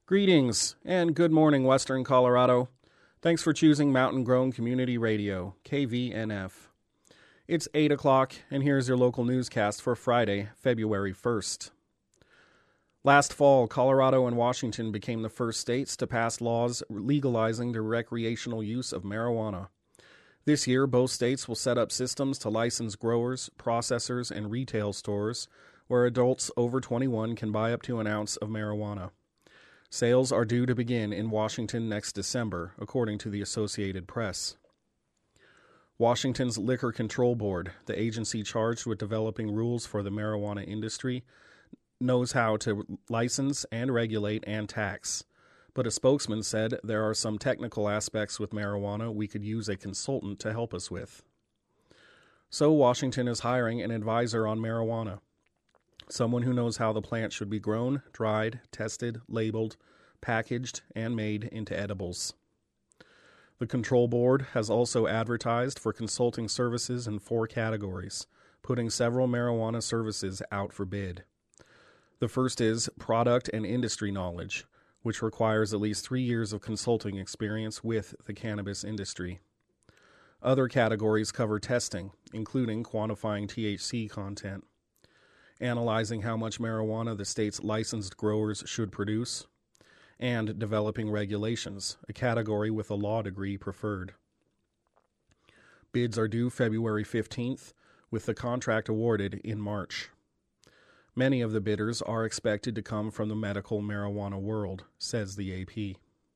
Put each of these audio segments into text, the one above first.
Greetings and good morning, Western Colorado. Thanks for choosing Mountain Grown Community Radio, KVNF. It's 8 o'clock, and here's your local newscast for Friday, February 1st. Last fall, Colorado and Washington became the first states to pass laws legalizing the recreational use of marijuana. This year, both states will set up systems to license growers, processors, and retail stores where adults over 21 can buy up to an ounce of marijuana. Sales are due to begin in Washington next December, according to the Associated Press. Washington's Liquor Control Board, the agency charged with developing rules for the marijuana industry, knows how to license and regulate and tax. But a spokesman said there are some technical aspects with marijuana we could use a consultant to help us with. So Washington is hiring an advisor on marijuana. Someone who knows how the plant should be grown, dried, tested, labeled, packaged, and made into edibles. The Control Board has also advertised for consulting services in 4 categories, putting several marijuana services out for bid. The first is product and industry knowledge, which requires at least 3 years of consulting experience with the cannabis industry. Other categories cover testing, including quantifying THC content, analyzing how much marijuana the state's licensed growers should produce, and developing regulations, a category with a law degree preferred. Bids are due February 15th, with the contract awarded in March. Many of the bidders are expected to come from the medical marijuana world, says the AP.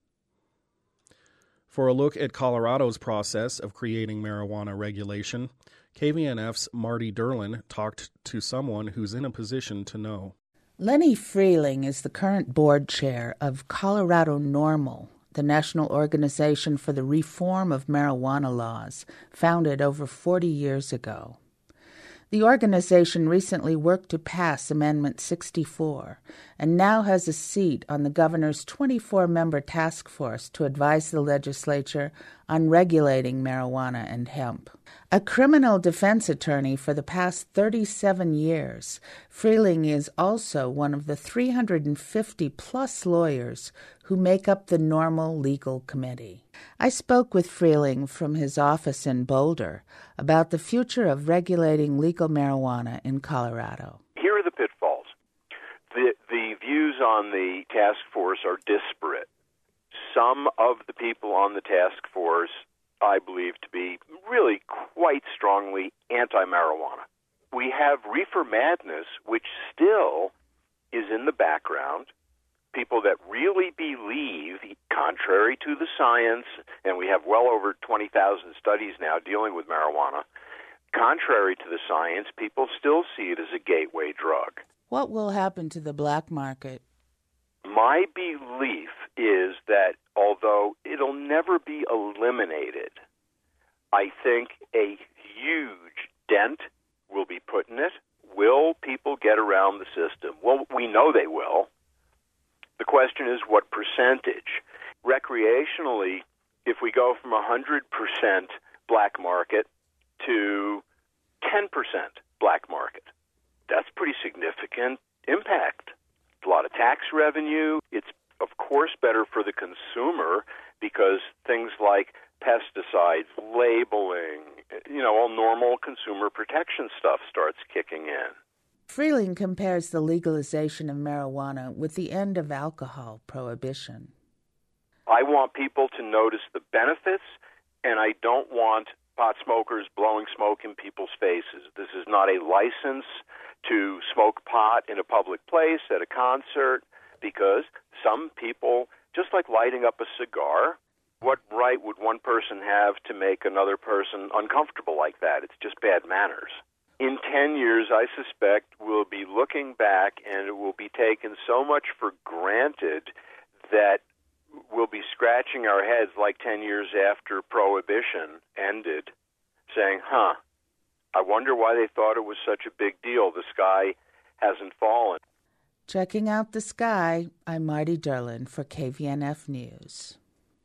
For a look at Colorado's process of creating marijuana regulation, KVNF's Marty Derlin talked to someone who's in a position to know. Lenny Freeling is the current board chair of Colorado NORML, the National Organization for the Reform of Marijuana Laws, founded over 40 years ago. The organization recently worked to pass Amendment 64 and now has a seat on the governor's 24-member task force to advise the legislature on regulating marijuana and hemp. A criminal defense attorney for the past 37 years, Freeling is also one of the 350-plus lawyers who make up the NORML Legal Committee. I spoke with Freeling from his office in Boulder about the future of regulating legal marijuana in Colorado. Here are the pitfalls. The views on the task force are disparate. Some of the people on the task force I believe to be really quite strongly anti-marijuana. We have reefer madness, which still is in the background. People that really believe, contrary to the science, and we have well over 20,000 studies now dealing with marijuana, contrary to the science, people still see it as a gateway drug. What will happen to the black market? My belief is that although it'll never be eliminated, I think a huge dent will be put in it. Will people get around the system? Well, we know they will. The question is what percentage. Recreationally, if we go from 100% black market to 10% black market, that's pretty significant impact. A lot of tax revenue. It's, of course, better for the consumer because things like pesticides, labeling, all normal consumer protection stuff starts kicking in. Freeling compares the legalization of marijuana with the end of alcohol prohibition. I want people to notice the benefits, and I don't want pot smokers blowing smoke in people's faces. This is not a license to smoke pot in a public place, at a concert, because some people, just like lighting up a cigar, what right would one person have to make another person uncomfortable like that? It's just bad manners. In 10 years, I suspect we'll be looking back and it will be taken so much for granted that we'll be scratching our heads like 10 years after Prohibition ended, saying, I wonder why they thought it was such a big deal. The sky hasn't fallen. Checking out the sky, I'm Marty Derlin for KVNF News.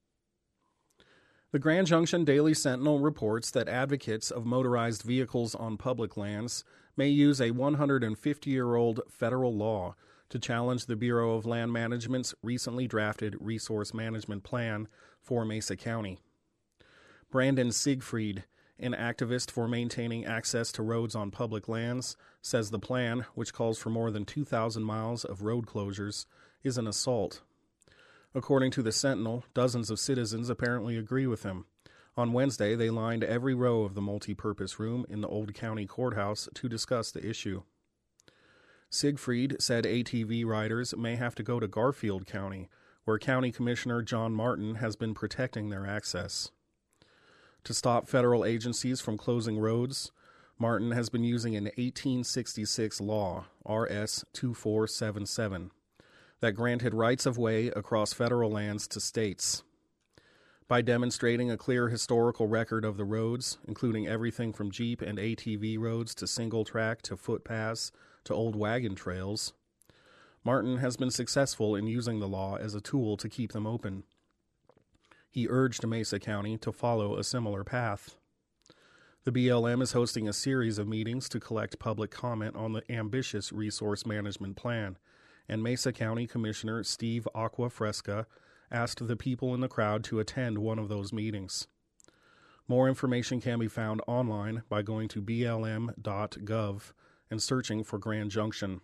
The Grand Junction Daily Sentinel reports that advocates of motorized vehicles on public lands may use a 150-year-old federal law to challenge the Bureau of Land Management's recently drafted resource management plan for Mesa County. Brandon Siegfried, an activist for maintaining access to roads on public lands, says the plan, which calls for more than 2,000 miles of road closures, is an assault. According to the Sentinel, dozens of citizens apparently agree with him. On Wednesday, they lined every row of the multi-purpose room in the Old County Courthouse to discuss the issue. Siegfried said ATV riders may have to go to Garfield County, where County Commissioner John Martin has been protecting their access. To stop federal agencies from closing roads, Martin has been using an 1866 law, RS 2477, that granted rights of way across federal lands to states. By demonstrating a clear historical record of the roads, including everything from Jeep and ATV roads to single track to footpaths to old wagon trails, Martin has been successful in using the law as a tool to keep them open. He urged Mesa County to follow a similar path. The BLM is hosting a series of meetings to collect public comment on the ambitious resource management plan, and Mesa County Commissioner Steve Acquafresca asked the people in the crowd to attend one of those meetings. More information can be found online by going to blm.gov and searching for Grand Junction.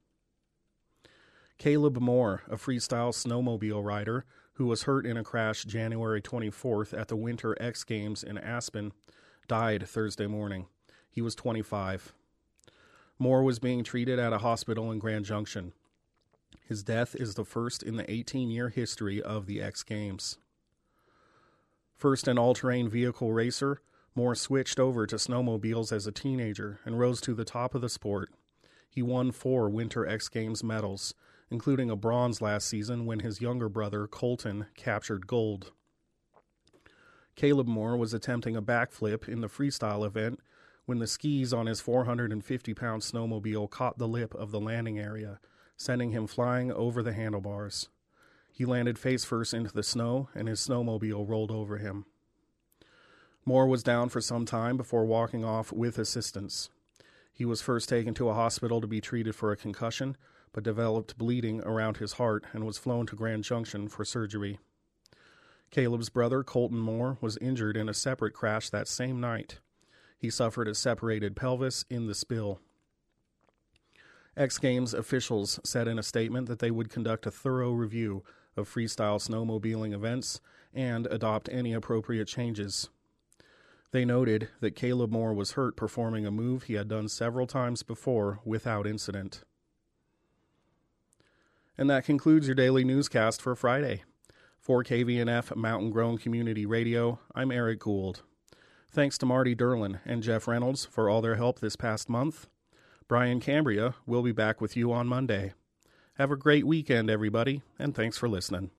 Caleb Moore, a freestyle snowmobile rider who was hurt in a crash January 24th at the Winter X Games in Aspen, died Thursday morning. He was 25. Moore was being treated at a hospital in Grand Junction. His death is the first in the 18-year history of the X Games. First an all-terrain vehicle racer, Moore switched over to snowmobiles as a teenager and rose to the top of the sport. He won 4 Winter X Games medals, including a bronze last season when his younger brother, Colton, captured gold. Caleb Moore was attempting a backflip in the freestyle event when the skis on his 450-pound snowmobile caught the lip of the landing area, sending him flying over the handlebars. He landed face first into the snow, and his snowmobile rolled over him. Moore was down for some time before walking off with assistance. He was first taken to a hospital to be treated for a concussion, but developed bleeding around his heart and was flown to Grand Junction for surgery. Caleb's brother, Colton Moore, was injured in a separate crash that same night. He suffered a separated pelvis in the spill. X Games officials said in a statement that they would conduct a thorough review of freestyle snowmobiling events and adopt any appropriate changes. They noted that Caleb Moore was hurt performing a move he had done several times before without incident. And that concludes your daily newscast for Friday. For KVNF Mountain Grown Community Radio, I'm Eric Gould. Thanks to Marty Derlin and Jeff Reynolds for all their help this past month. Brian Cambria will be back with you on Monday. Have a great weekend, everybody, and thanks for listening.